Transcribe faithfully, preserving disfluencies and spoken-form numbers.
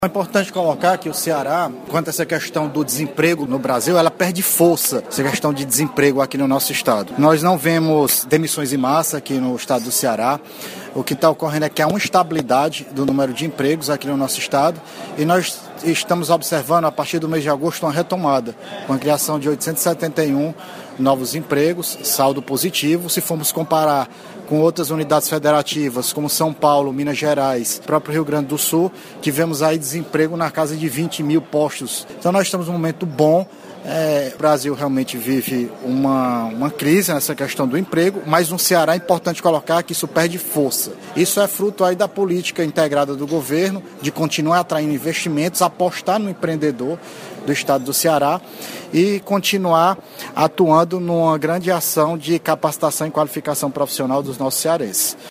É importante colocar que o Ceará, quanto a essa questão do desemprego no Brasil, ela perde força, essa questão de desemprego aqui no nosso estado. Nós não vemos demissões em massa aqui no estado do Ceará. O que está ocorrendo é que há uma estabilidade do número de empregos aqui no nosso estado e nós estamos observando a partir do mês de agosto uma retomada, com a criação de oitocentos e setenta e um novos empregos, saldo positivo. Se formos comparar com outras unidades federativas, como São Paulo, Minas Gerais, próprio Rio Grande do Sul, tivemos aí desemprego na casa de vinte mil postos. Então nós estamos num momento bom. É, o Brasil realmente vive uma, uma crise nessa questão do emprego, mas no Ceará é importante colocar que isso perde força. Isso é fruto aí da política integrada do governo, de continuar atraindo investimentos, apostar no empreendedor do estado do Ceará e continuar atuando numa grande ação de capacitação e qualificação profissional dos nossos cearenses.